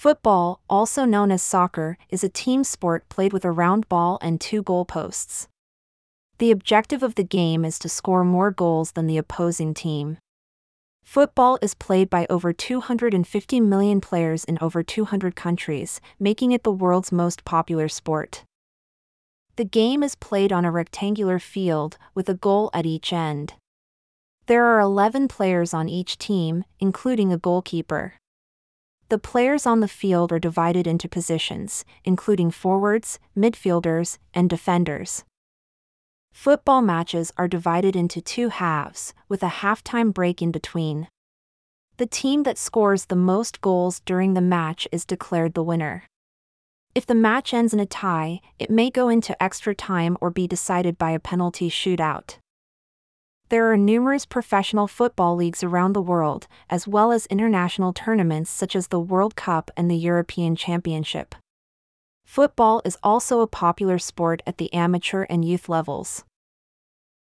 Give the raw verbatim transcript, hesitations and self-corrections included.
Football, also known as soccer, is a team sport played with a round ball and two goalposts. The objective of the game is to score more goals than the opposing team. Football is played by over two hundred fifty million players in over two hundred countries, making it the world's most popular sport. The game is played on a rectangular field, with a goal at each end. There are eleven players on each team, including a goalkeeper. The players on the field are divided into positions, including forwards, midfielders, and defenders. Football matches are divided into two halves, with a halftime break in between. The team that scores the most goals during the match is declared the winner. If the match ends in a tie, it may go into extra time or be decided by a penalty shootout. There are numerous professional football leagues around the world, as well as international tournaments such as the World Cup and the European Championship. Football is also a popular sport at the amateur and youth levels.